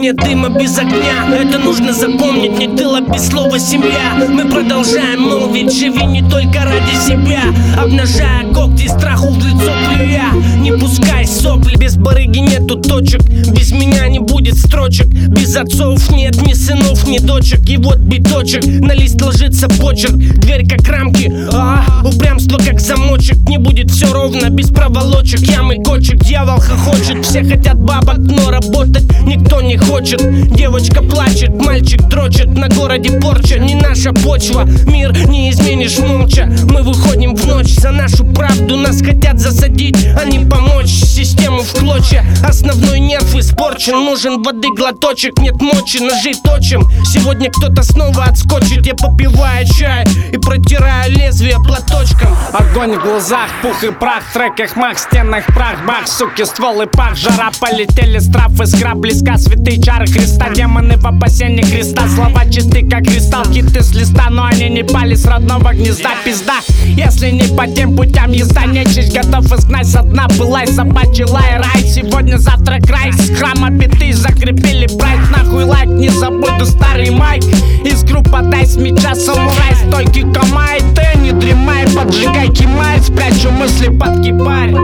Нет дыма без огня, это нужно запомнить. Нет тыла без слова семья. Мы продолжаем молвить, живи не только ради себя. Обнажая когти, страху в лицо плюя. Не пускай сопли, без барыги нету точек. Без меня не будет строчек. Без отцов нет ни сынов, ни дочек. И вот биточек, на лист ложится почерк. Дверь как рамки, упрямство как замочек. Не будет все ровно, без проволочек. Ямы кочек, дьявол хохочет. Все хотят бабок, но работать никто не хочет. Девочка плачет, мальчик дрочит. На городе порча, не наша почва. Мир не изменишь молча. Мы выходим в ночь за нашу правду. Нас хотят засадить, а не помочь. Систему в клочья, основной нерв испорчен. Нужен воды глоточек, нет мочи, ножи точим. Сегодня кто-то снова отскочит. Я попиваю чай и протираю лезвие платочком. Огонь в глазах, пух и прах, в треках мах, в стенах прах, бах, суки, ствол и пах. Жара, полетели страфы, сгра близка, святые чары Христа. Демоны в опасении креста, слова чисты как кристалл. Хиты с листа, но они не пали с родного гнезда. Пизда, если не по тем путям езда. Нечисть готов изгнать со дна, пылай, собачий лай, рай. Сегодня, завтра край, с храма биты закрепили прайд. Нахуй лайк, не забуду старый майк. Искру подай с меча, самурай, стойки камай. Ты не дремай, поджигай, кимай, спрячу мысли под кипарь.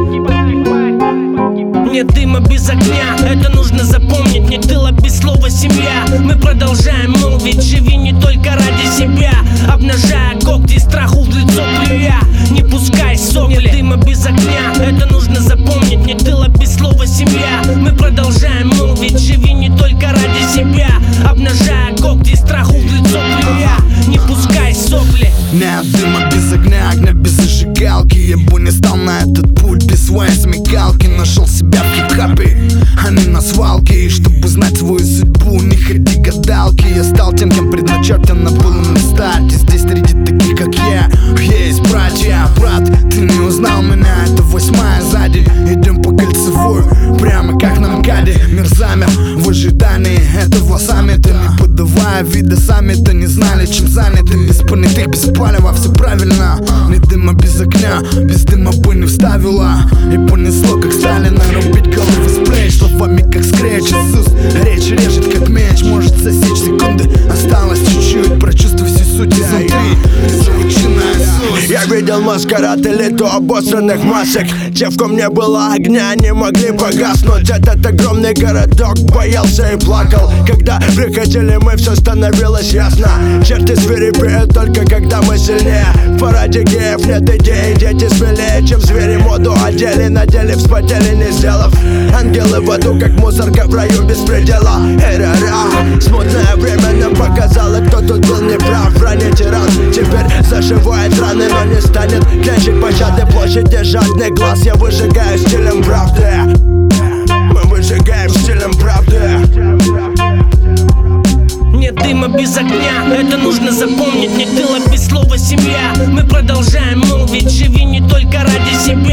Нет дыма без огня, это нужно запомнить. Нет тыла без слова семья. Мы продолжаем молвить, живи не только ради себя. Обнажая когти, страху в лицо плюя. Не пускай сопли. Нет дыма без огня, это нужно запомнить. Нет тыла без слова семья. Мы продолжаем молвить, живи не только ради себя. Обнажая когти, страху в лицо плюя. Не пускай сопли. Нет дыма без огня, огня без зажигалки. Я бы не стал на этот путь без своей смекалки. Нашел себя в хип-хапе, а не на свалке. И чтобы знать свою судьбу, не ходи гадалки. Я стал тем, кем предначертано было на старте. Здесь среди таких, как я, есть братья. Брат, ты не узнал меня, это 8-я сзади. Идем по кольцевой, прямо как на МКАДе. Мир замер в ожидании этого саммита. Не подавая вида, сами-то не знали, чем заняты. Без понятых, без палева, все правильно. Нет дыма без огня, без дыма бы не вставила. И понесло, как Сталина, рубить головы с плеч. Словами, как скретч, Иисус, речь режет, как меч. Может засечь секунды, осталось чуть-чуть. Прочувствуй всю суть изнутри, заученная суть. Я видел маскарад элиту обосранных масок. Те, в ком не было огня, не могли погаснуть. Этот огромный городок боялся и плакал. Когда приходили мы, все становилось ясно. Черты свирепеют только когда мы сильнее. В параде геев нет идей, дети смелее, чем звери. Моду одели, надели, вспотели, не сделав. Ангелы в аду, как мусорка в раю без предела. Эра-ра, смутное время нам показало, кто тут был неправ. Ранее тиран, теперь зашивает раны, но не станет клянчить пощады. Площади жадный глаз, я выжигаю стилем правды. Мы выжигаем стилем правды. Нет дыма без огня, это нужно запомнить. Нет тыла без слова семья. Мы продолжаем молвить, живи не только ради себя.